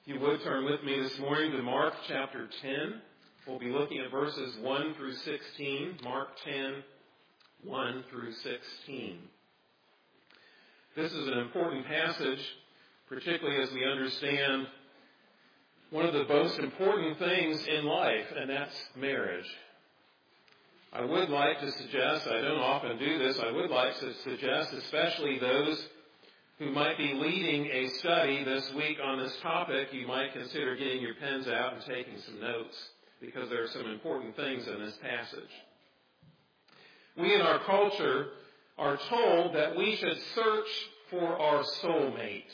If you would turn with me this morning to Mark chapter 10. We'll be looking at verses 1 through 16. Mark 10, 1 through 16. This is an important passage, particularly as we understand one of the most important things in life, and that's marriage. I would like to suggest, I don't often do this, I would like to suggest, especially those who might be leading a study this week on this topic, you might consider getting your pens out and taking some notes, because there are some important things in this passage. We in our culture are told that we should search for our soulmate.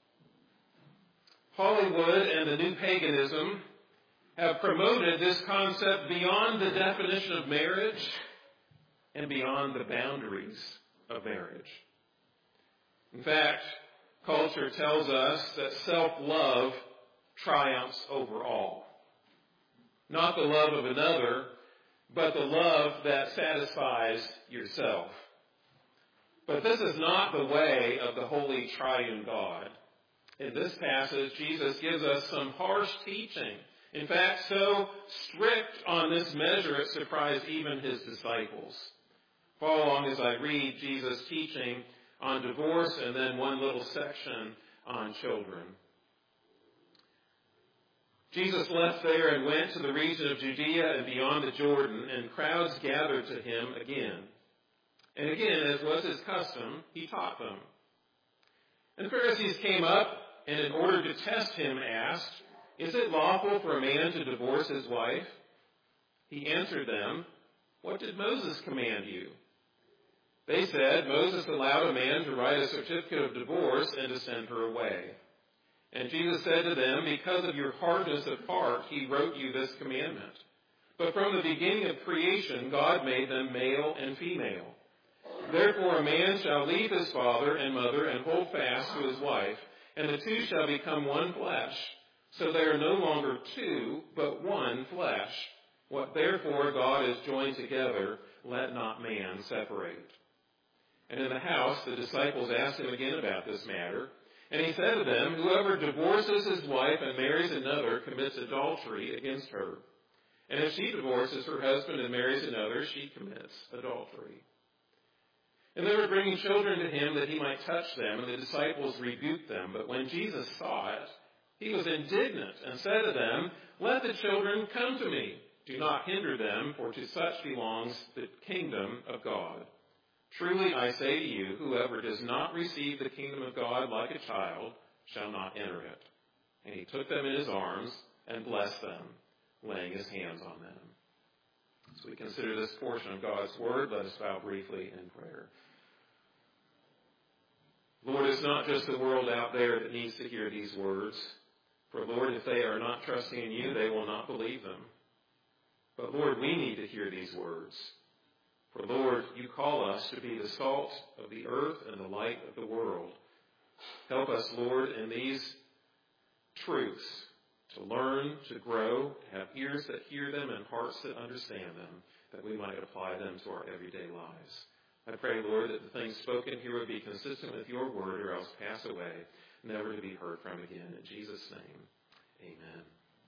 Hollywood and the new paganism have promoted this concept beyond the definition of marriage and beyond the boundaries of marriage. In fact, culture tells us that self-love triumphs over all. Not the love of another, but the love that satisfies yourself. But this is not the way of the holy triune God. In this passage, Jesus gives us some harsh teaching. In fact, so strict on this measure, it surprised even his disciples. Follow along as I read Jesus' teaching on divorce and then one little section on children. Jesus left there and went to the region of Judea and beyond the Jordan, and crowds gathered to him again. And again, as was his custom, he taught them. And the Pharisees came up and in order to test him asked, "Is it lawful for a man to divorce his wife?" He answered them, "What did Moses command you?" They said, "Moses allowed a man to write a certificate of divorce and to send her away." And Jesus said to them, "Because of your hardness of heart, he wrote you this commandment. But from the beginning of creation, God made them male and female. Therefore a man shall leave his father and mother and hold fast to his wife, and the two shall become one flesh. So they are no longer two, but one flesh. What therefore God has joined together, let not man separate." And in the house, the disciples asked him again about this matter. And he said to them, "Whoever divorces his wife and marries another commits adultery against her. And if she divorces her husband and marries another, she commits adultery." And they were bringing children to him that he might touch them, and the disciples rebuked them. But when Jesus saw it, he was indignant and said to them, "Let the children come to me. Do not hinder them, for to such belongs the kingdom of God. Truly I say to you, whoever does not receive the kingdom of God like a child shall not enter it." And he took them in his arms and blessed them, laying his hands on them. As we consider this portion of God's word, let us bow briefly in prayer. Lord, it's not just the world out there that needs to hear these words. For Lord, if they are not trusting in you, they will not believe them. But Lord, we need to hear these words. For Lord, you call us to be the salt of the earth and the light of the world. Help us, Lord, in these truths to learn, to grow, to have ears that hear them and hearts that understand them, that we might apply them to our everyday lives. I pray, Lord, that the things spoken here would be consistent with your word or else pass away, never to be heard from again. In Jesus' name, amen.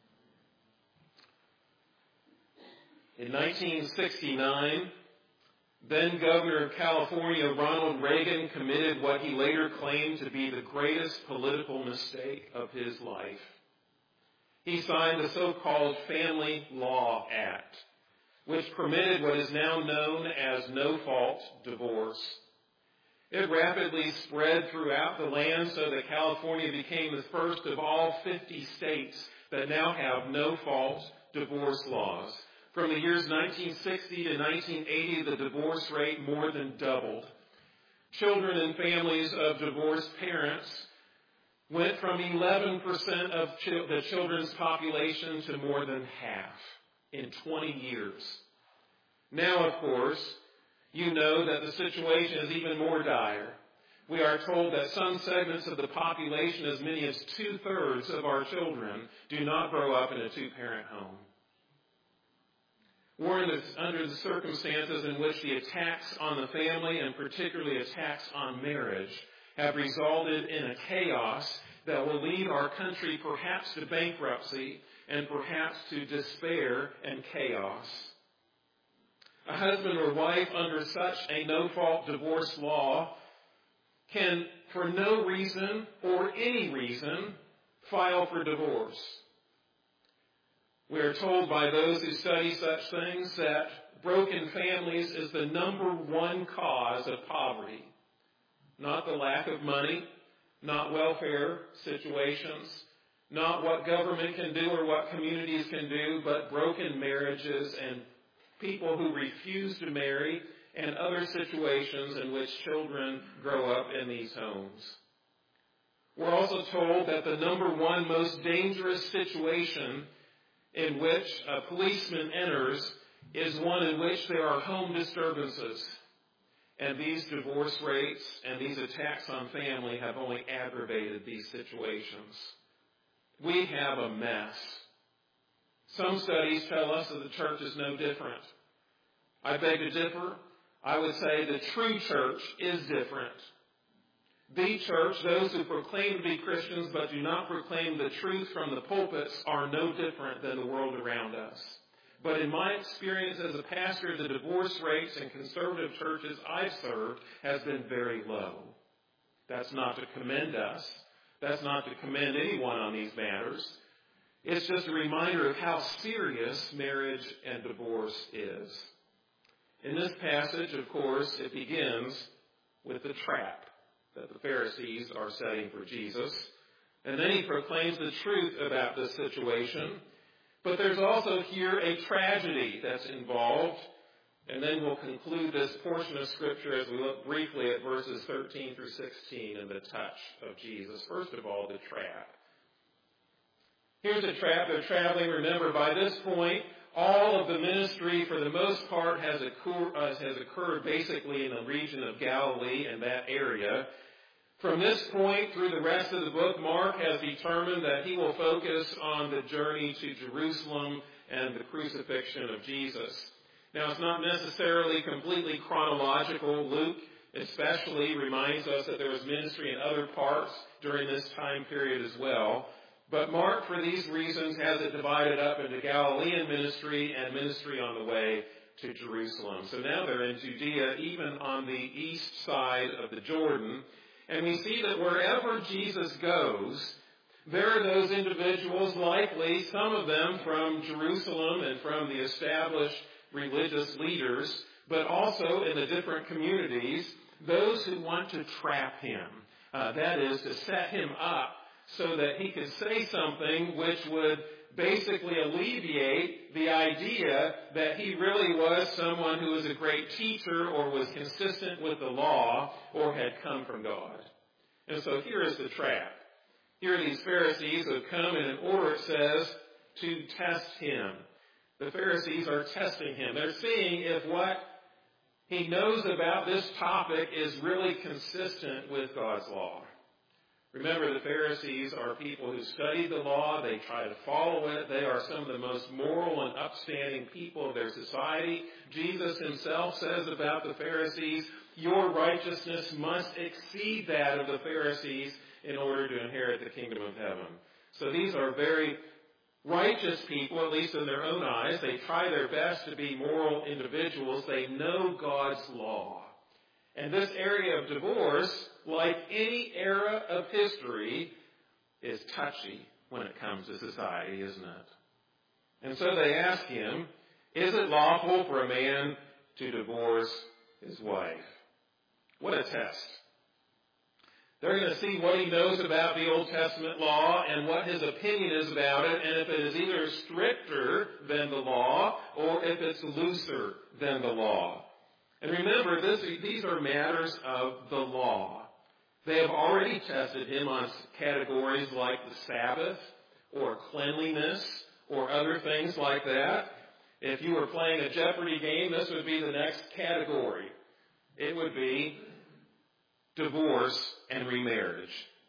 In 1969, then Governor of California Ronald Reagan committed what he later claimed to be the greatest political mistake of his life. He signed the so-called Family Law Act, which permitted what is now known as no-fault divorce. It rapidly spread throughout the land so that California became the first of all 50 states that now have no-fault divorce laws. From the years 1960 to 1980, the divorce rate more than doubled. Children and families of divorced parents went from 11% of the children's population to more than half in 20 years. Now, of course, you know that the situation is even more dire. We are told that some segments of the population, as many as 2/3 of our children, do not grow up in a two-parent home. We're under the circumstances in which the attacks on the family, and particularly attacks on marriage, have resulted in a chaos that will lead our country perhaps to bankruptcy and perhaps to despair and chaos. A husband or wife under such a no-fault divorce law can, for no reason or any reason, file for divorce. We are told by those who study such things that broken families is the number one cause of poverty. Not the lack of money, not welfare situations, not what government can do or what communities can do, but broken marriages and people who refuse to marry and other situations in which children grow up in these homes. We're also told that the number one most dangerous situation in which a policeman enters is one in which there are home disturbances. And these divorce rates and these attacks on family have only aggravated these situations. We have a mess. Some studies tell us that the church is no different. I beg to differ. I would say the true church is different. The church, those who proclaim to be Christians but do not proclaim the truth from the pulpits, are no different than the world around us. But in my experience as a pastor, the divorce rates in conservative churches I've served has been very low. That's not to commend us. That's not to commend anyone on these matters. It's just a reminder of how serious marriage and divorce is. In this passage, of course, it begins with the trap that the Pharisees are setting for Jesus. And then he proclaims the truth about this situation. But there's also here a tragedy that's involved. And then we'll conclude this portion of Scripture as we look briefly at verses 13 through 16 and the touch of Jesus. First of all, the trap. Here's a trap. They're traveling. Remember, by this point, all of the ministry, for the most part, has occurred basically in the region of Galilee and that area. From this point through the rest of the book, Mark has determined that he will focus on the journey to Jerusalem and the crucifixion of Jesus. Now, it's not necessarily completely chronological. Luke especially reminds us that there was ministry in other parts during this time period as well. But Mark, for these reasons, has it divided up into Galilean ministry and ministry on the way to Jerusalem. So now they're in Judea, even on the east side of the Jordan. And we see that wherever Jesus goes, there are those individuals, likely some of them from Jerusalem and from the established religious leaders, but also in the different communities, those who want to trap him. That is, to set him up so that he could say something which would basically alleviate the idea that he really was someone who was a great teacher or was consistent with the law or had come from God. And so here is the trap. Here are these Pharisees who have come, and in order, it says, to test him. The Pharisees are testing him. They're seeing if what he knows about this topic is really consistent with God's law. Remember, the Pharisees are people who study the law. They try to follow it. They are some of the most moral and upstanding people of their society. Jesus himself says about the Pharisees, your righteousness must exceed that of the Pharisees in order to inherit the kingdom of heaven. So these are very righteous people, at least in their own eyes. They try their best to be moral individuals. They know God's law. And this area of divorce, like any era of history, is touchy when it comes to society, isn't it? And so they ask him, is it lawful for a man to divorce his wife? What a test. They're going to see what he knows about the Old Testament law and what his opinion is about it, and if it is either stricter than the law or if it's looser than the law. And remember, these are matters of the law. They have already tested him on categories like the Sabbath or cleanliness or other things like that. If you were playing a Jeopardy game, this would be the next category. It would be divorce and remarriage.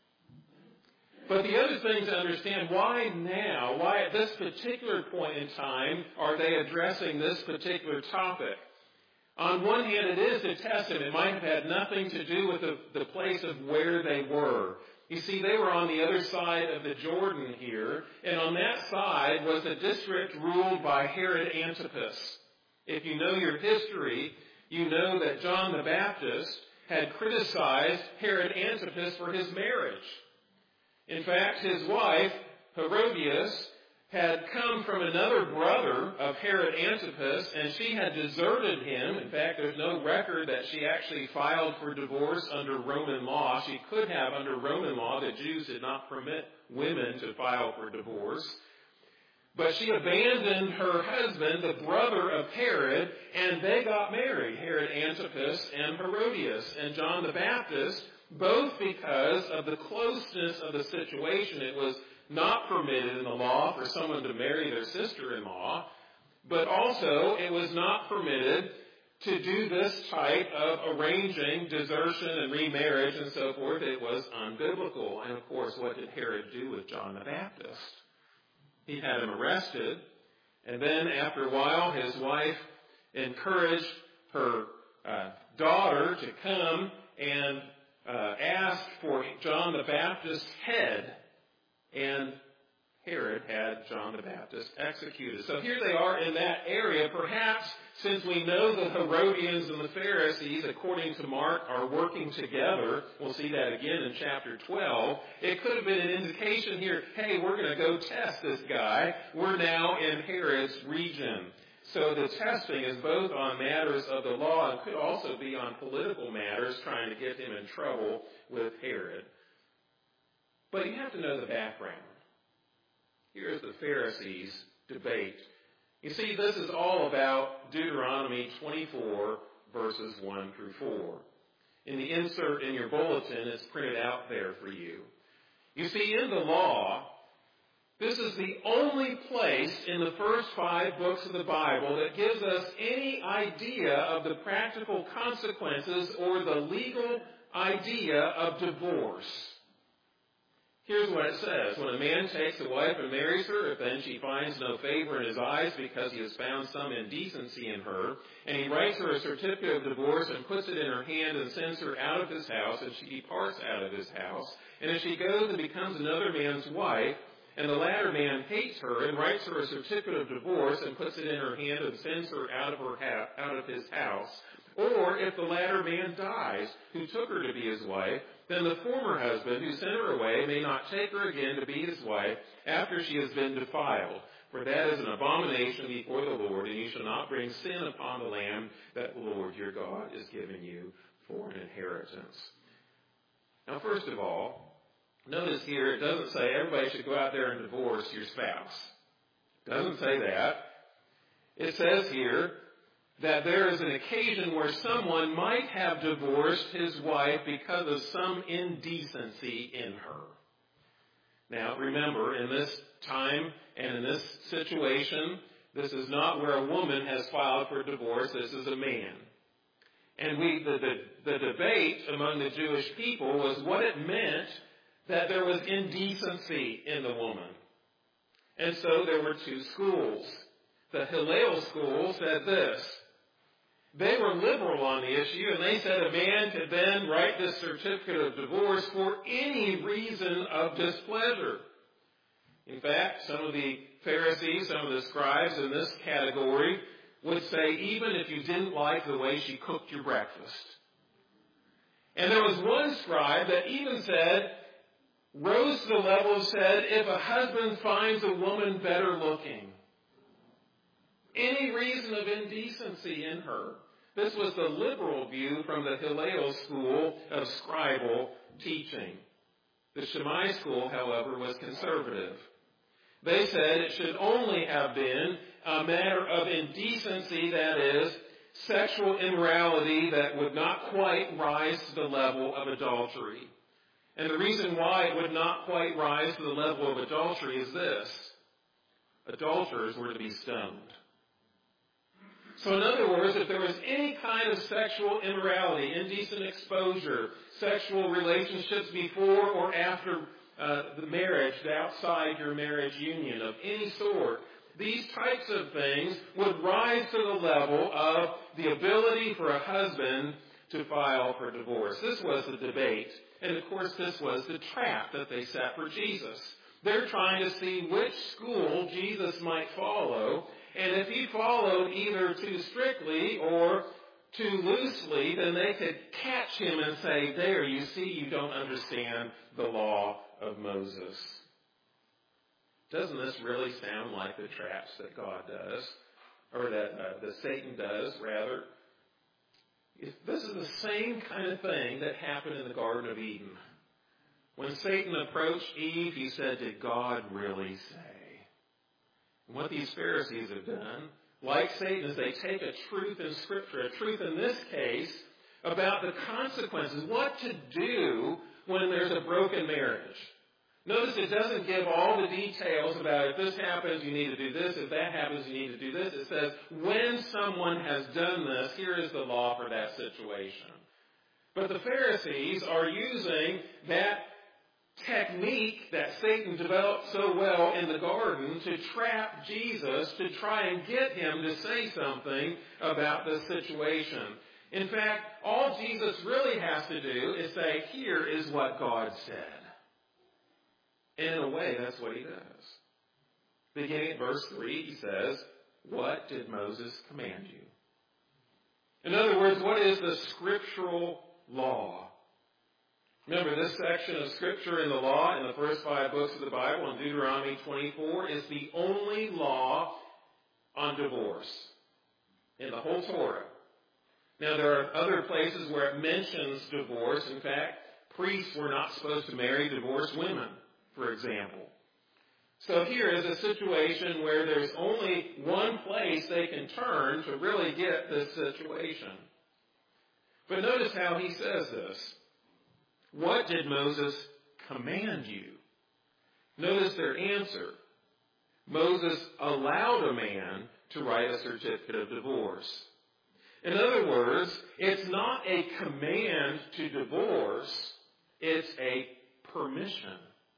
But the other thing to understand, why now, why at this particular point in time are they addressing this particular topic? On one hand, it is to test him. It might have had nothing to do with the place of where they were. You see, they were on the other side of the Jordan here, and on that side was a district ruled by Herod Antipas. If you know your history, you know that John the Baptist had criticized Herod Antipas for his marriage. In fact, his wife, Herodias, had come from another brother of Herod Antipas, and she had deserted him. In fact, there's no record that she actually filed for divorce under Roman law. She could have under Roman law. The Jews did not permit women to file for divorce. But she abandoned her husband, the brother of Herod, and they got married, Herod Antipas and Herodias. And John the Baptist, both because of the closeness of the situation, it was not permitted in the law for someone to marry their sister-in-law, but also it was not permitted to do this type of arranging desertion and remarriage and so forth. It was unbiblical. And of course, what did Herod do with John the Baptist? He had him arrested, and then after a while his wife encouraged her daughter to come and ask for John the Baptist's head. And Herod had John the Baptist executed. So here they are in that area. Perhaps since we know the Herodians and the Pharisees, according to Mark, are working together, we'll see that again in chapter 12, it could have been an indication here, hey, we're going to go test this guy. We're now in Herod's region. So the testing is both on matters of the law and could also be on political matters, trying to get him in trouble with Herod. But you have to know the background. Here's the Pharisees' debate. You see, this is all about Deuteronomy 24, verses 1 through 4. In the insert in your bulletin, it's printed out there for you. You see, in the law, this is the only place in the first 5 books of the Bible that gives us any idea of the practical consequences or the legal idea of divorce. Here's what it says. When a man takes a wife and marries her, if then she finds no favor in his eyes because he has found some indecency in her, and he writes her a certificate of divorce and puts it in her hand and sends her out of his house, and she departs out of his house, and if she goes and becomes another man's wife, and the latter man hates her and writes her a certificate of divorce and puts it in her hand and sends her out of his house, or if the latter man dies, who took her to be his wife, then the former husband who sent her away may not take her again to be his wife after she has been defiled. For that is an abomination before the Lord, and you shall not bring sin upon the land that the Lord your God is giving you for an inheritance. Now, first of all, notice here it doesn't say everybody should go out there and divorce your spouse. It doesn't say that. It says here that there is an occasion where someone might have divorced his wife because of some indecency in her. Now, remember, in this time and in this situation, this is not where a woman has filed for divorce. This is a man. And the debate among the Jewish people was what it meant that there was indecency in the woman. And so there were 2 schools. The Hillel school said this. They were liberal on the issue, and they said a man could then write this certificate of divorce for any reason of displeasure. In fact, some of the Pharisees, some of the scribes in this category would say even if you didn't like the way she cooked your breakfast. And there was one scribe that even rose to the level of said, if a husband finds a woman better looking, any reason of indecency in her. This was the liberal view from the Hillel school of scribal teaching. The Shammai school, however, was conservative. They said it should only have been a matter of indecency, that is, sexual immorality that would not quite rise to the level of adultery. And the reason why it would not quite rise to the level of adultery is this. Adulterers were to be stoned. So in other words, if there was any kind of sexual immorality, indecent exposure, sexual relationships before or after the marriage, outside your marriage union of any sort, these types of things would rise to the level of the ability for a husband to file for divorce. This was the debate. And of course, this was the trap that they set for Jesus. They're trying to see which school Jesus might follow. And if he followed either too strictly or too loosely, then they could catch him and say, there, you see, you don't understand the law of Moses. Doesn't this really sound like the traps that God does, or that Satan does, rather? This is the same kind of thing that happened in the Garden of Eden. When Satan approached Eve, he said, did God really say? And what these Pharisees have done, like Satan, is they take a truth in Scripture, a truth in this case, about the consequences, what to do when there's a broken marriage. Notice it doesn't give all the details about if this happens, you need to do this. If that happens, you need to do this. It says, when someone has done this, here is the law for that situation. But the Pharisees are using that technique that Satan developed so well in the garden to trap Jesus, to try and get him to say something about the situation. In fact, all Jesus really has to do is say, here is what God said. And in a way, that's what he does. Beginning at verse 3, he says, what did Moses command you? In other words, what is the scriptural law? Remember, this section of Scripture in the law, in the first 5 books of the Bible, in Deuteronomy 24, is the only law on divorce in the whole Torah. Now, there are other places where it mentions divorce. In fact, priests were not supposed to marry divorced women, for example. So here is a situation where there's only one place they can turn to really get this situation. But notice how he says this. What did Moses command you? Notice their answer. Moses allowed a man to write a certificate of divorce. In other words, it's not a command to divorce, it's a permission.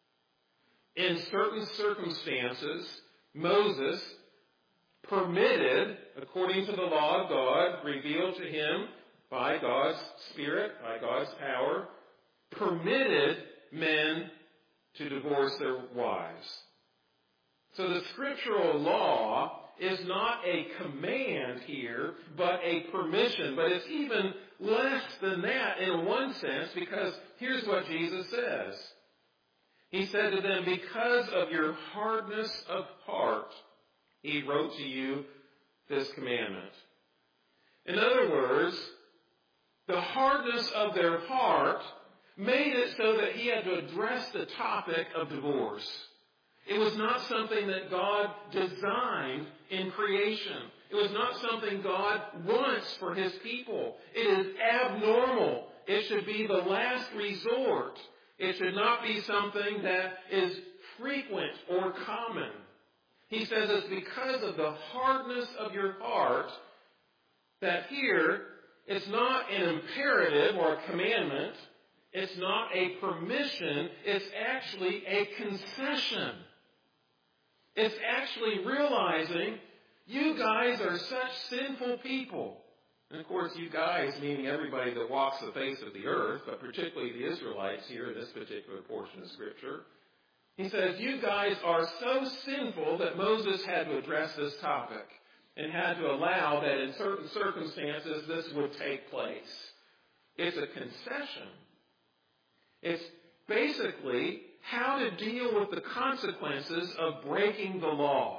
In certain circumstances, Moses permitted, according to the law of God, revealed to him by God's Spirit, by God's power, permitted men to divorce their wives. So the scriptural law is not a command here, but a permission. But it's even less than that in one sense, because here's what Jesus says. He said to them, because of your hardness of heart, he wrote to you this commandment. In other words, the hardness of their heart made it so that he had to address the topic of divorce. It was not something that God designed in creation. It was not something God wants for his people. It is abnormal. It should be the last resort. It should not be something that is frequent or common. He says it's because of the hardness of your heart that here it's not an imperative or a commandment. It's not a permission. It's actually a concession. It's actually realizing you guys are such sinful people. And of course, you guys, meaning everybody that walks the face of the earth, but particularly the Israelites here in this particular portion of Scripture. He says, you guys are so sinful that Moses had to address this topic and had to allow that in certain circumstances this would take place. It's a concession. It's basically how to deal with the consequences of breaking the law.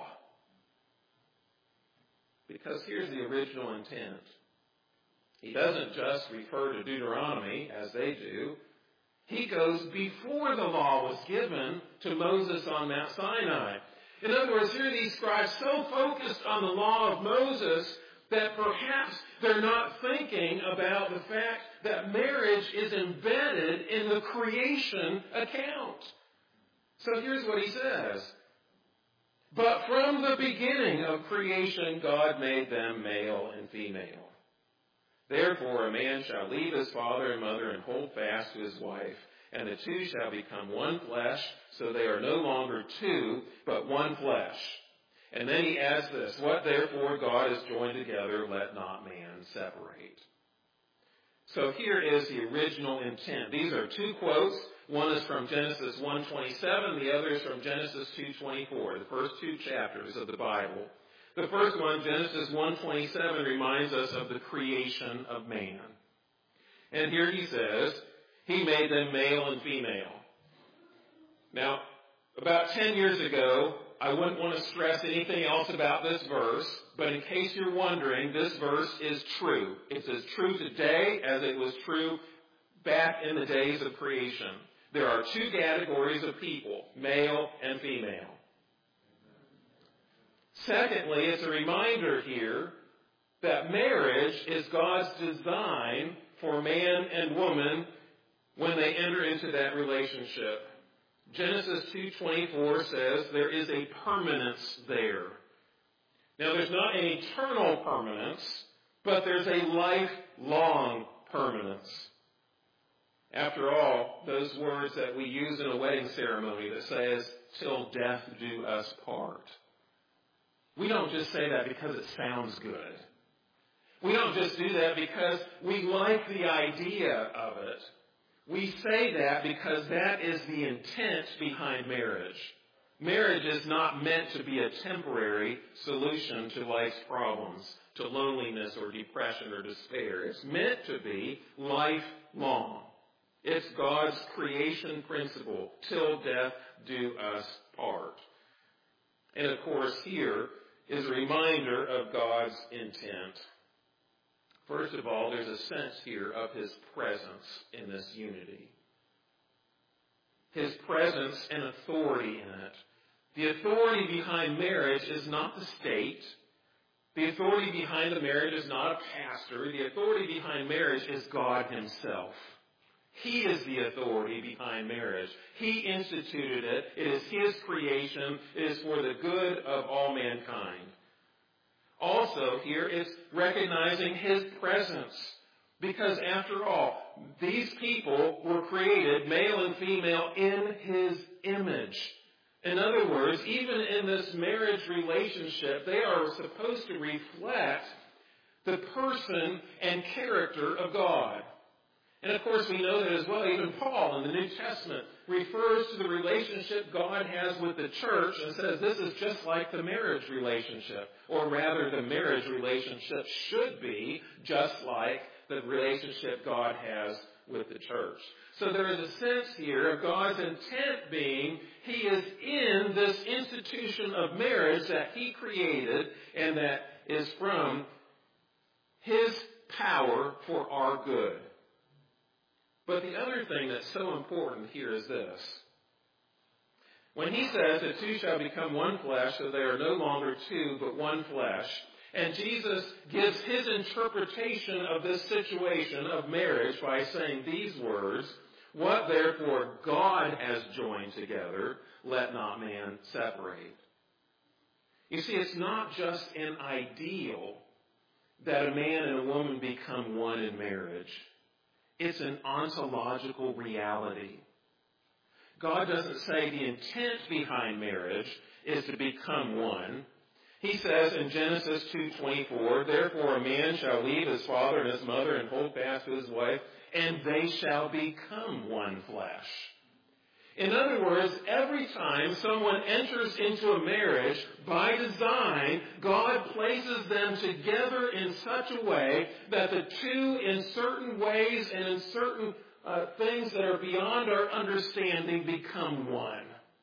Because here's the original intent. He doesn't just refer to Deuteronomy, as they do. He goes before the law was given to Moses on Mount Sinai. In other words, here these scribes so focused on the law of Moses that perhaps they're not thinking about the fact that marriage is embedded in the creation account. So here's what he says. But from the beginning of creation, God made them male and female. Therefore, a man shall leave his father and mother and hold fast to his wife, and the two shall become one flesh, so they are no longer two, but one flesh. And then he adds this, what therefore God has joined together, let not man separate. So here is the original intent. These are two quotes. One is from Genesis 1:27, the other is from Genesis 2:24, the first two chapters of the Bible. The first one, Genesis 1:27, reminds us of the creation of man. And here he says, he made them male and female. Now, about 10 years ago, I wouldn't want to stress anything else about this verse, but in case you're wondering, this verse is true. It's as true today as it was true back in the days of creation. There are two categories of people, male and female. Secondly, it's a reminder here that marriage is God's design for man and woman when they enter into that relationship. Genesis 2:24 says there is a permanence there. Now, there's not an eternal permanence, but there's a lifelong permanence. After all, those words that we use in a wedding ceremony that says, till death do us part. We don't just say that because it sounds good. We don't just do that because we like the idea of it. We say that because that is the intent behind marriage. Marriage is not meant to be a temporary solution to life's problems, to loneliness or depression or despair. It's meant to be lifelong. It's God's creation principle, till death do us part. And of course, here is a reminder of God's intent. First of all, there's a sense here of His presence in this unity. His presence and authority in it. The authority behind marriage is not the state. The authority behind the marriage is not a pastor. The authority behind marriage is God Himself. He is the authority behind marriage. He instituted it. It is His creation. It is for the good of all mankind. Also, here it's recognizing His presence. Because after all, these people were created, male and female, in His image. In other words, even in this marriage relationship, they are supposed to reflect the person and character of God. And of course, we know that as well. Even Paul in the New Testament refers to the relationship God has with the church and says this is just like the marriage relationship. Or rather, the marriage relationship should be just like the relationship God has with the church. So there is a sense here of God's intent being He is in this institution of marriage that He created and that is from His power for our good. But the other thing that's so important here is this. When He says the two shall become one flesh, so they are no longer two, but one flesh, and Jesus gives His interpretation of this situation of marriage by saying these words, what therefore God has joined together, let not man separate. You see, it's not just an ideal that a man and a woman become one in marriage. It's an ontological reality. God doesn't say the intent behind marriage is to become one. He says in Genesis 2:24, therefore a man shall leave his father and his mother and hold fast to his wife, and they shall become one flesh. In other words, every time someone enters into a marriage, by design, God places them together in such a way that the two, in certain ways and in certain things that are beyond our understanding, become one.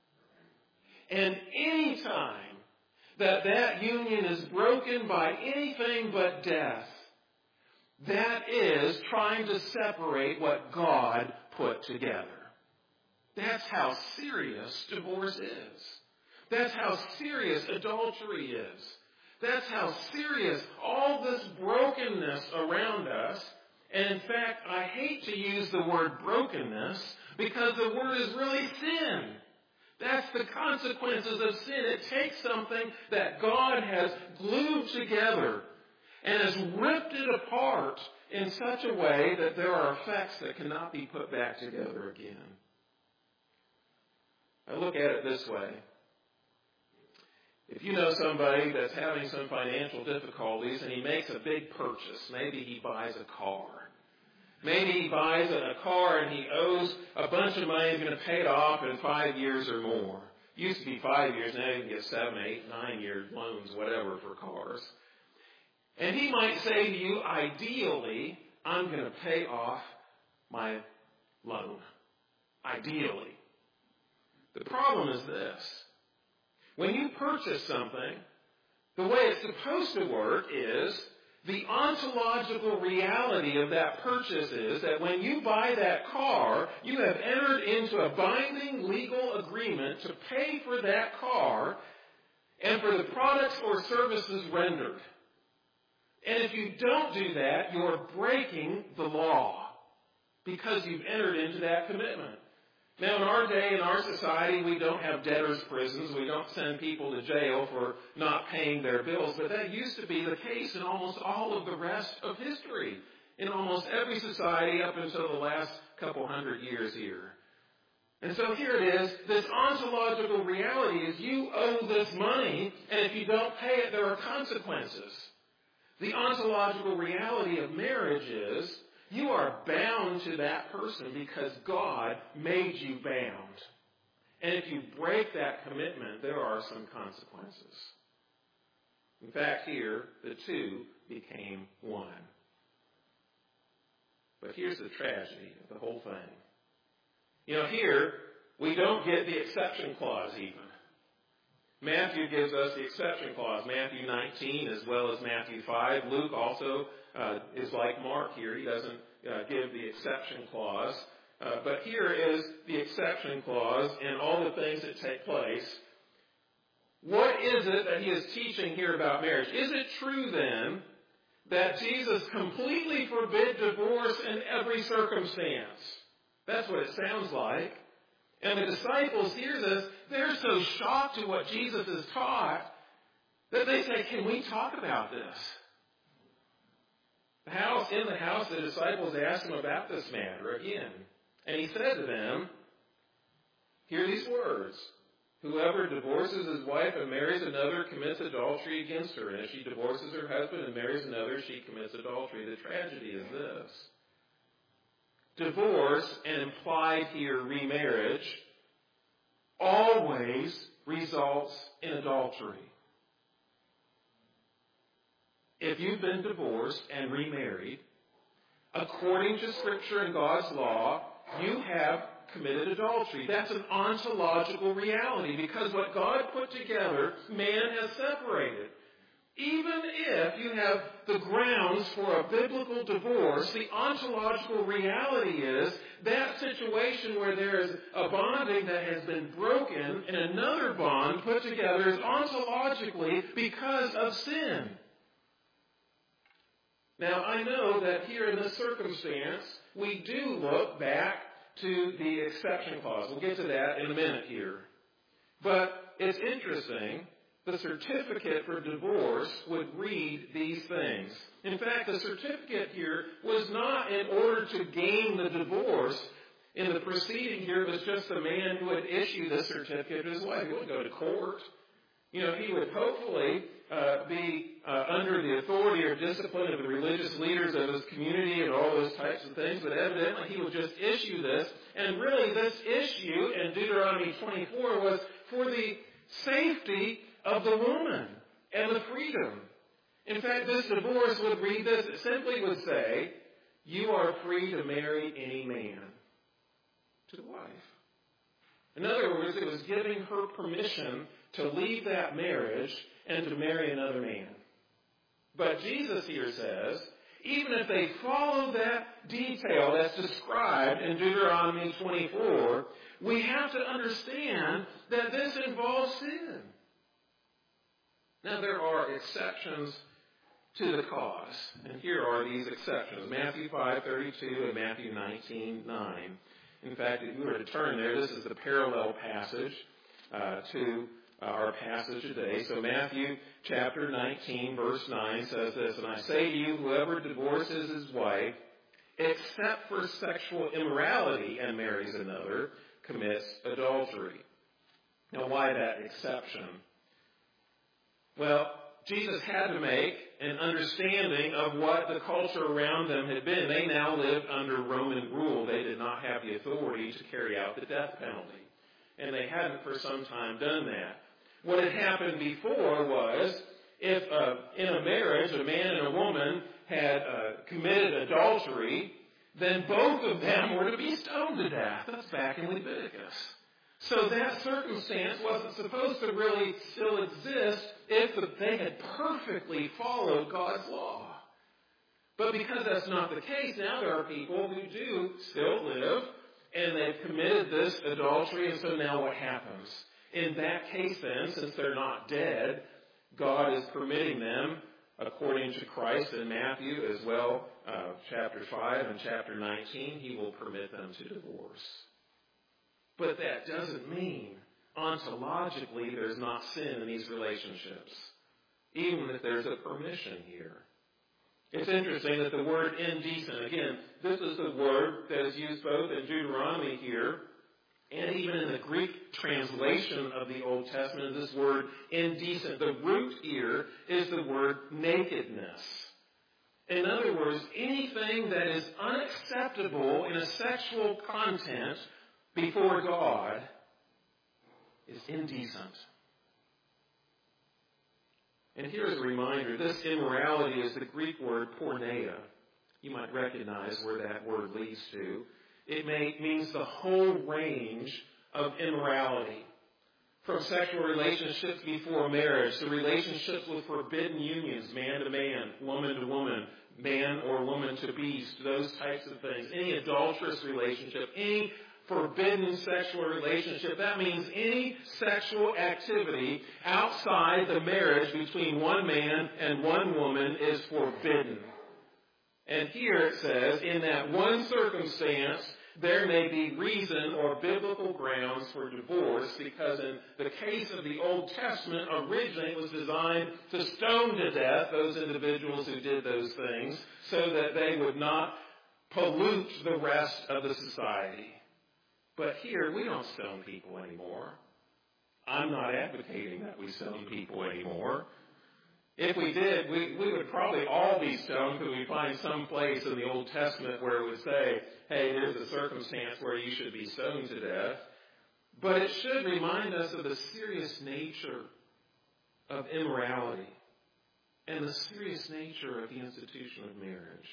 And any time that union is broken by anything but death, that is trying to separate what God put together. That's how serious divorce is. That's how serious adultery is. That's how serious all this brokenness around us. And in fact, I hate to use the word brokenness because the word is really sin. That's the consequences of sin. It takes something that God has glued together and has ripped it apart in such a way that there are effects that cannot be put back together again. I look at it this way. If you know somebody that's having some financial difficulties and he makes a big purchase, maybe he buys a car, Maybe he buys a car and he owes a bunch of money, he's going to pay it off in 5 years or more. Used to be 5 years, now you can get 7, 8, 9 year loans, whatever, for cars. And he might say to you, ideally, I'm going to pay off my loan. Ideally. The problem is this. When you purchase something, the way it's supposed to work is the ontological reality of that purchase is that when you buy that car, you have entered into a binding legal agreement to pay for that car and for the products or services rendered. And if you don't do that, you're breaking the law because you've entered into that commitment. Now, in our day, in our society, we don't have debtors' prisons. We don't send people to jail for not paying their bills. But that used to be the case in almost all of the rest of history, in almost every society up until the last couple hundred years here. And so here it is. This ontological reality is you owe this money, and if you don't pay it, there are consequences. The ontological reality of marriage is you are bound to that person because God made you bound. And if you break that commitment, there are some consequences. In fact, here, the two became one. But here's the tragedy of the whole thing. You know, here, we don't get the exception clause even. Matthew gives us the exception clause, Matthew 19 as well as Matthew 5. Luke also is like Mark here. He doesn't give the exception clause. But here is the exception clause and all the things that take place. What is it that he is teaching here about marriage? Is it true then that Jesus completely forbid divorce in every circumstance? That's what it sounds like. And the disciples hear this. They're so shocked to what Jesus has taught that they say, can we talk about this? In the house, the disciples asked him about this matter again. And he said to them, hear these words. Whoever divorces his wife and marries another commits adultery against her. And if she divorces her husband and marries another, she commits adultery. The tragedy is this. Divorce, and implied here remarriage, always results in adultery. If you've been divorced and remarried, according to Scripture and God's law, you have committed adultery. That's an ontological reality because what God put together, man has separated. Even if you have the grounds for a biblical divorce, the ontological reality is that situation where there is a bonding that has been broken and another bond put together is ontologically because of sin. Now, I know that here in this circumstance, we do look back to the exception clause. We'll get to that in a minute here. But it's interesting. The certificate for divorce would read these things. In fact, the certificate here was not in order to gain the divorce. In the proceeding here, it was just the man who would issue the certificate to his wife. He wouldn't go to court. You know, he would hopefully be under the authority or discipline of the religious leaders of his community and all those types of things. But evidently, he would just issue this. And really, this issue in Deuteronomy 24 was for the safety of the woman and the freedom. In fact, this divorce would read this. It simply would say, you are free to marry any man to the wife. In other words, it was giving her permission to leave that marriage and to marry another man. But Jesus here says, even if they follow that detail that's described in Deuteronomy 24, we have to understand that this involves sin. Now, there are exceptions to the cause. And here are these exceptions. Matthew 5:32 and Matthew 19:9. In fact, if you were to turn there, this is the parallel passage to our passage today. So Matthew chapter 19, verse 9 says this, and I say to you, whoever divorces his wife, except for sexual immorality and marries another, commits adultery. Now, why that exception? Well, Jesus had to make an understanding of what the culture around them had been. They now lived under Roman rule. They did not have the authority to carry out the death penalty. And they hadn't for some time done that. What had happened before was, if in a marriage a man and a woman had committed adultery, then both of them were to be stoned to death. That's back in Leviticus. So that circumstance wasn't supposed to really still exist if they had perfectly followed God's law. But because that's not the case, now there are people who do still live, and they've committed this adultery, and so now what happens? In that case then, since they're not dead, God is permitting them, according to Christ in Matthew as well, chapter 5 and chapter 19, he will permit them to divorce. But that doesn't mean, ontologically, there's not sin in these relationships, even if there's a permission here. It's interesting that the word indecent, again, this is the word that is used both in Deuteronomy here and even in the Greek translation of the Old Testament, this word indecent. The root here is the word nakedness. In other words, anything that is unacceptable in a sexual content before God is indecent. And here's a reminder, this immorality is the Greek word porneia. You might recognize where that word leads to. It means the whole range of immorality. From sexual relationships before marriage, to relationships with forbidden unions, man to man, woman to woman, man or woman to beast, those types of things. Any adulterous relationship, any forbidden sexual relationship, that means any sexual activity outside the marriage between one man and one woman is forbidden. And here it says, in that one circumstance, there may be reason or biblical grounds for divorce, because in the case of the Old Testament, originally it was designed to stone to death those individuals who did those things so that they would not pollute the rest of the society. But here, we don't stone people anymore. I'm not advocating that we stone people anymore. If we did, we would probably all be stoned, because we find some place in the Old Testament where it would say, hey, here's a circumstance where you should be stoned to death. But it should remind us of the serious nature of immorality and the serious nature of the institution of marriage.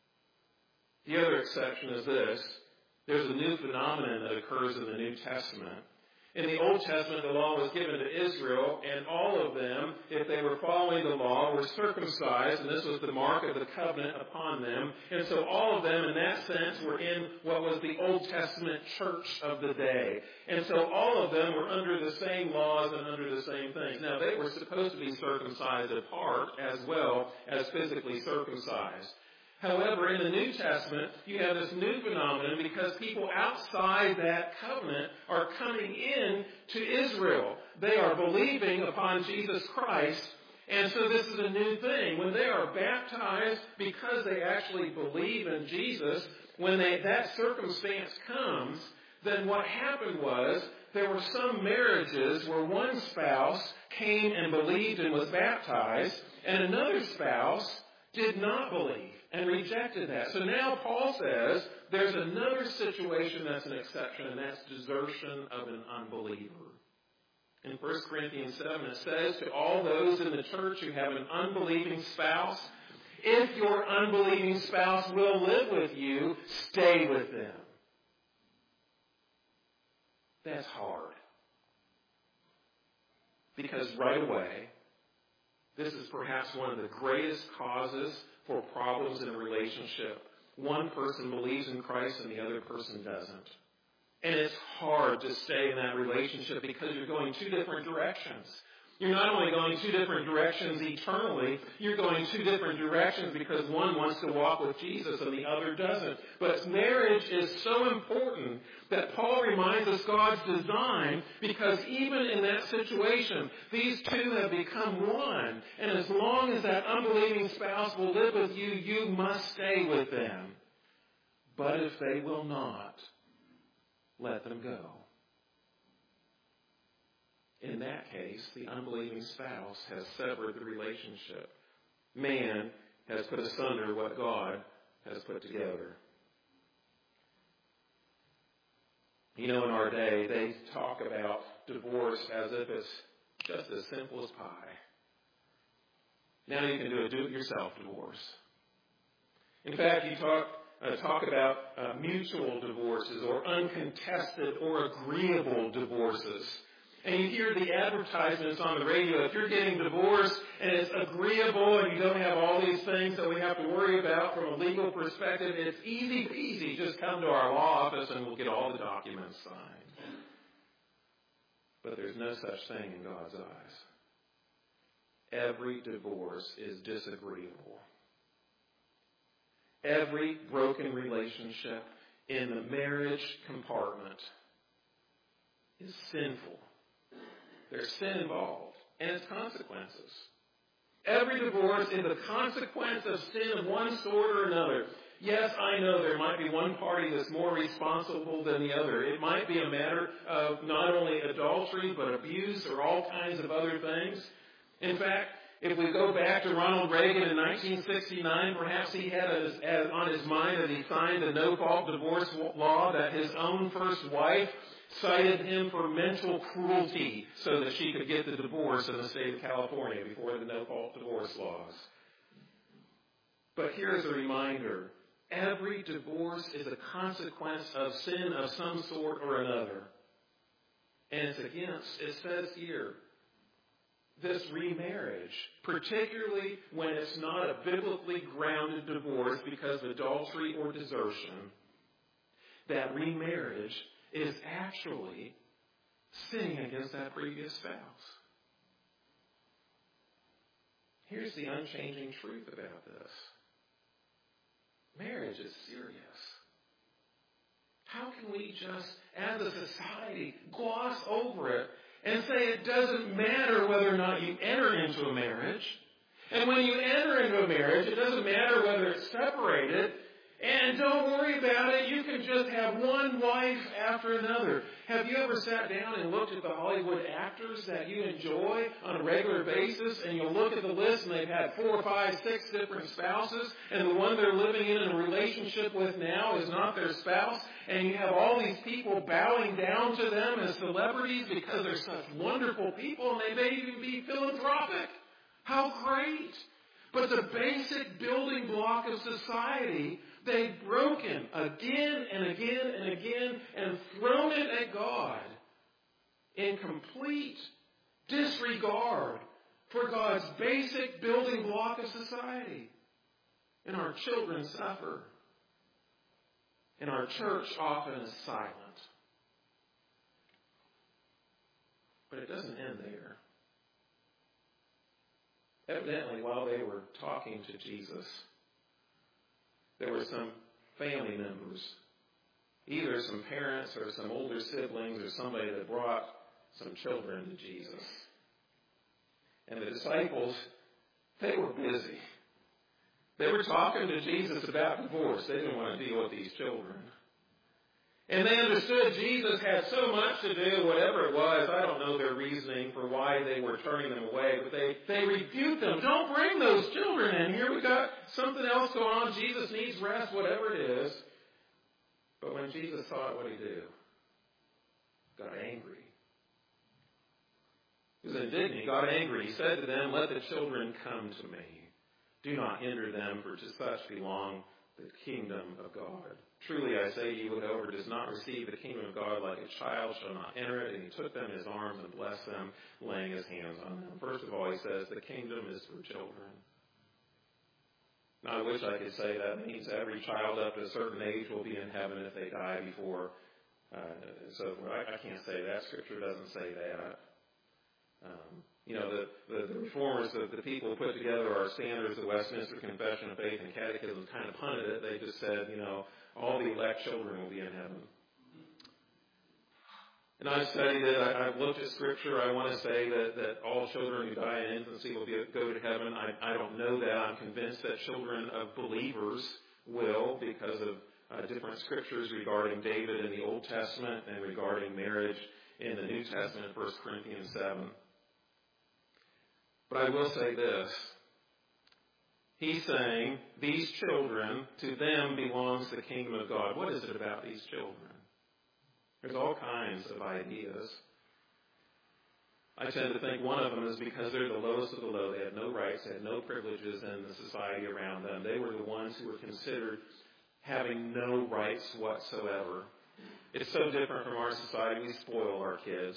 The other exception is this. There's a new phenomenon that occurs in the New Testament. In the Old Testament, the law was given to Israel, and all of them, if they were following the law, were circumcised, and this was the mark of the covenant upon them. And so all of them, in that sense, were in what was the Old Testament church of the day. And so all of them were under the same laws and under the same things. Now, they were supposed to be circumcised apart as well as physically circumcised. However, in the New Testament, you have this new phenomenon because people outside that covenant are coming in to Israel. They are believing upon Jesus Christ, and so this is a new thing. When they are baptized because they actually believe in Jesus, when that circumstance comes, then what happened was there were some marriages where one spouse came and believed and was baptized, and another spouse did not believe and rejected that. So now Paul says there's another situation that's an exception, and that's desertion of an unbeliever. In 1 Corinthians 7, it says to all those in the church who have an unbelieving spouse, if your unbelieving spouse will live with you, stay with them. That's hard. Because right away, this is perhaps one of the greatest causes for problems in a relationship. One person believes in Christ and the other person doesn't. And it's hard to stay in that relationship because you're going two different directions. You're not only going two different directions eternally, you're going two different directions because one wants to walk with Jesus and the other doesn't. But marriage is so important that Paul reminds us God's design, because even in that situation, these two have become one. And as long as that unbelieving spouse will live with you, you must stay with them. But if they will not, let them go. in that case, the unbelieving spouse has severed the relationship. Man has put asunder what God has put together. You know, in our day, they talk about divorce as if it's just as simple as pie. Now you can do a do-it-yourself divorce. In fact, you talk about mutual divorces or uncontested or agreeable divorces. And you hear the advertisements on the radio. If you're getting divorced and it's agreeable and you don't have all these things that we have to worry about from a legal perspective, it's easy peasy. Just come to our law office and we'll get all the documents signed. But there's no such thing in God's eyes. Every divorce is disagreeable. Every broken relationship in the marriage compartment is sinful. There's sin involved, and its consequences. Every divorce is a consequence of sin of one sort or another. Yes, I know there might be one party that's more responsible than the other. It might be a matter of not only adultery, but abuse or all kinds of other things. In fact, if we go back to Ronald Reagan in 1969, perhaps he had on his mind that he signed a no-fault divorce law that his own first wife cited him for mental cruelty so that she could get the divorce in the state of California before the no-fault divorce laws. But here's a reminder. Every divorce is a consequence of sin of some sort or another. And it's against, it says here, this remarriage, particularly when it's not a biblically grounded divorce because of adultery or desertion, that remarriage is actually sinning against that previous spouse. Here's the unchanging truth about this. Marriage is serious. How can we just, as a society, gloss over it and say it doesn't matter whether or not you enter into a marriage? And when you enter into a marriage, it doesn't matter whether it's separated. And don't worry about it. You can just have one wife after another. Have you ever sat down and looked at the Hollywood actors that you enjoy on a regular basis, and you'll look at the list and they've had 4, 5, 6 different spouses, and the one they're living in a relationship with now is not their spouse, and you have all these people bowing down to them as celebrities because they're such wonderful people, and they may even be philanthropic. How great! But the basic building block of society, they've broken again and again and again and thrown it at God in complete disregard for God's basic building block of society. And our children suffer. And our church often is silent. But it doesn't end there. Evidently, while they were talking to Jesus, there were some family members, either some parents or some older siblings or somebody that brought some children to Jesus. And the disciples, they were busy. They were talking to Jesus about divorce. They didn't want to deal with these children. And they understood Jesus had so much to do, whatever it was. I don't know their reasoning for why they were turning them away, but they rebuked them. Don't bring those children in here. We got something else going on. Jesus needs rest, whatever it is. But when Jesus saw it, what did he do? Got angry. He was indignant. He got angry. He said to them, "Let the children come to me. Do not hinder them, for to such belong the kingdom of God. Truly I say to you, whoever does not receive the kingdom of God like a child shall not enter it." And he took them in his arms and blessed them, laying his hands on them. First of all, he says the kingdom is for children. Now, I wish I could say that means every child up to a certain age will be in heaven if they die before. So I can't say that. Scripture doesn't say that. The reformers, the people who put together our standards, the Westminster Confession of Faith and Catechism, kind of punted it. They just said, all the elect children will be in heaven. And I've studied it. I've looked at Scripture. I want to say that all children who die in infancy will go to heaven. I don't know that. I'm convinced that children of believers will, because of different Scriptures regarding David in the Old Testament and regarding marriage in the New Testament, 1 Corinthians 7. But I will say this. He's saying, these children, to them belongs the kingdom of God. What is it about these children? There's all kinds of ideas. I tend to think one of them is because they're the lowest of the low. They had no rights, they had no privileges in the society around them. They were the ones who were considered having no rights whatsoever. It's so different from our society. We spoil our kids.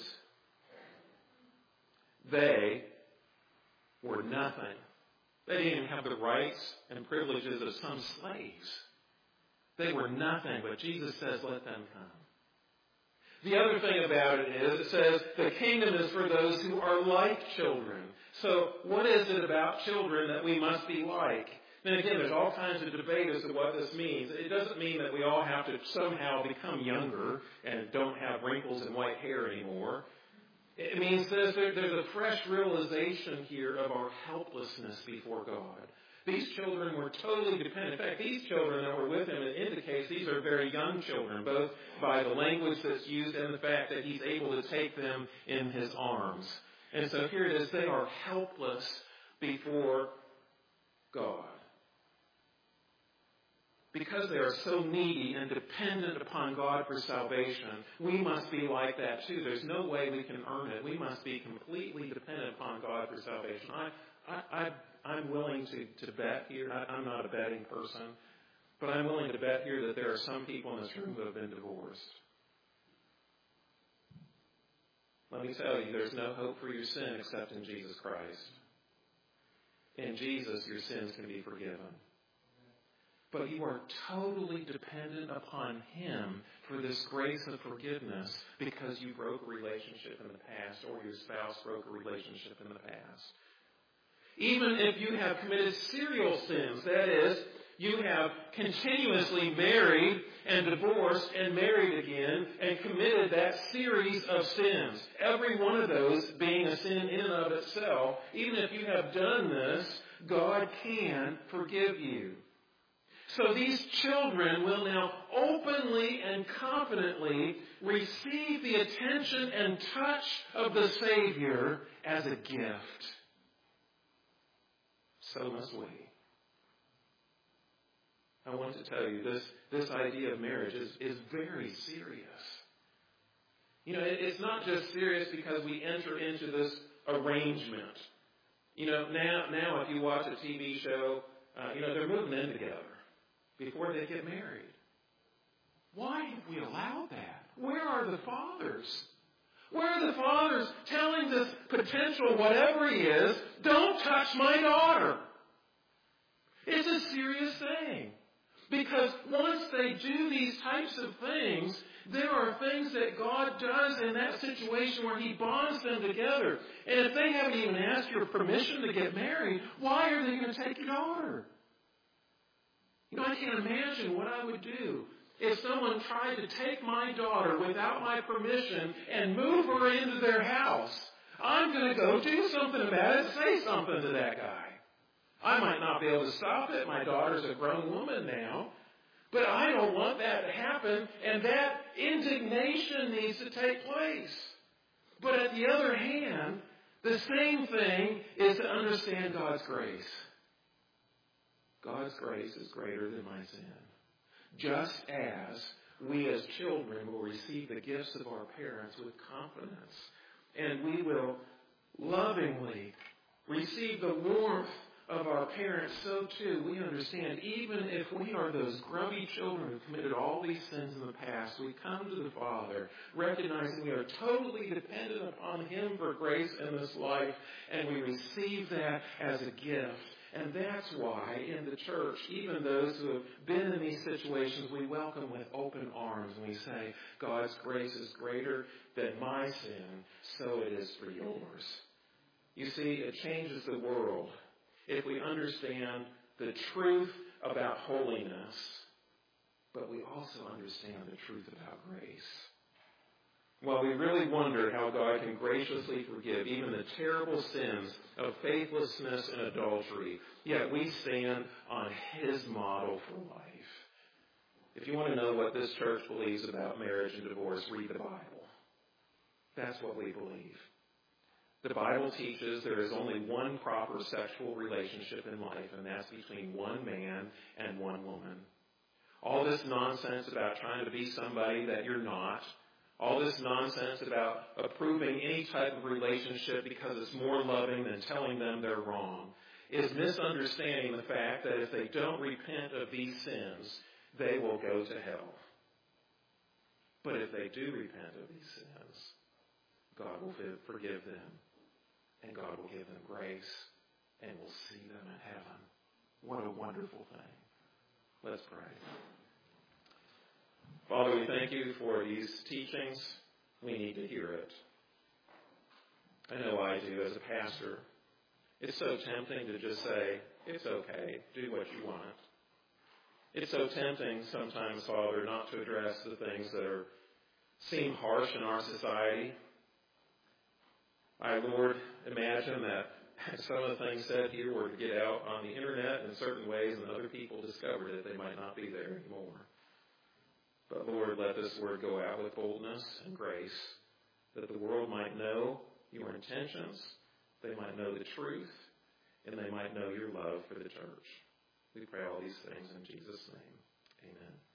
They were nothing. They didn't even have the rights and privileges of some slaves. They were nothing, but Jesus says, let them come. The other thing about it is, it says, the kingdom is for those who are like children. So, what is it about children that we must be like? And again, there's all kinds of debate as to what this means. It doesn't mean that we all have to somehow become younger and don't have wrinkles and white hair anymore. It means there's a fresh realization here of our helplessness before God. These children were totally dependent. In fact, these children that were with him, it indicates these are very young children, both by the language that's used and the fact that he's able to take them in his arms. And so here it is, they are helpless before God. Because they are so needy and dependent upon God for salvation, we must be like that too. There's no way we can earn it. We must be completely dependent upon God for salvation. I'm willing to bet here. I'm not a betting person, but I'm willing to bet here that there are some people in this room who have been divorced. Let me tell you, there's no hope for your sin except in Jesus Christ. In Jesus, your sins can be forgiven. But you are totally dependent upon him for this grace of forgiveness because you broke a relationship in the past or your spouse broke a relationship in the past. Even if you have committed serial sins, that is, you have continuously married and divorced and married again and committed that series of sins, every one of those being a sin in and of itself, even if you have done this, God can forgive you. So these children will now openly and confidently receive the attention and touch of the Savior as a gift. So must we. I want to tell you, this idea of marriage is very serious. You know, it's not just serious because we enter into this arrangement. You know, now if you watch a TV show, they're moving in together before they get married. Why have we allowed that? Where are the fathers? Where are the fathers telling this potential, whatever he is, don't touch my daughter? It's a serious thing. Because once they do these types of things, there are things that God does in that situation where he bonds them together. And if they haven't even asked your permission to get married, why are they going to take your daughter? You know, I can't imagine what I would do if someone tried to take my daughter without my permission and move her into their house. I'm going to go do something about it, say something to that guy. I might not be able to stop it. My daughter's a grown woman now. But I don't want that to happen, and that indignation needs to take place. But at the other hand, the same thing is to understand God's grace. God's grace is greater than my sin. Just as we as children will receive the gifts of our parents with confidence, and we will lovingly receive the warmth of our parents, so too we understand, even if we are those grubby children who committed all these sins in the past, we come to the Father, recognizing we are totally dependent upon him for grace in this life, and we receive that as a gift. And that's why in the church, even those who have been in these situations, we welcome with open arms and we say, God's grace is greater than my sin, so it is for yours. You see, it changes the world if we understand the truth about holiness, but we also understand the truth about grace. While we really wonder how God can graciously forgive even the terrible sins of faithlessness and adultery, yet we stand on his model for life. If you want to know what this church believes about marriage and divorce, read the Bible. That's what we believe. The Bible teaches there is only one proper sexual relationship in life, and that's between one man and one woman. All this nonsense about trying to be somebody that you're not, all this nonsense about approving any type of relationship because it's more loving than telling them they're wrong, is misunderstanding the fact that if they don't repent of these sins, they will go to hell. But if they do repent of these sins, God will forgive them, and God will give them grace, and will see them in heaven. What a wonderful thing. Let's pray. Father, we thank you for these teachings. We need to hear it. I know I do as a pastor. It's so tempting to just say, it's okay, do what you want. It's so tempting sometimes, Father, not to address the things that seem harsh in our society. I, Lord, imagine that some of the things said here were to get out on the internet in certain ways, and other people discovered it. They might not be there anymore. But, Lord, let this word go out with boldness and grace, that the world might know your intentions, they might know the truth, and they might know your love for the church. We pray all these things in Jesus' name. Amen.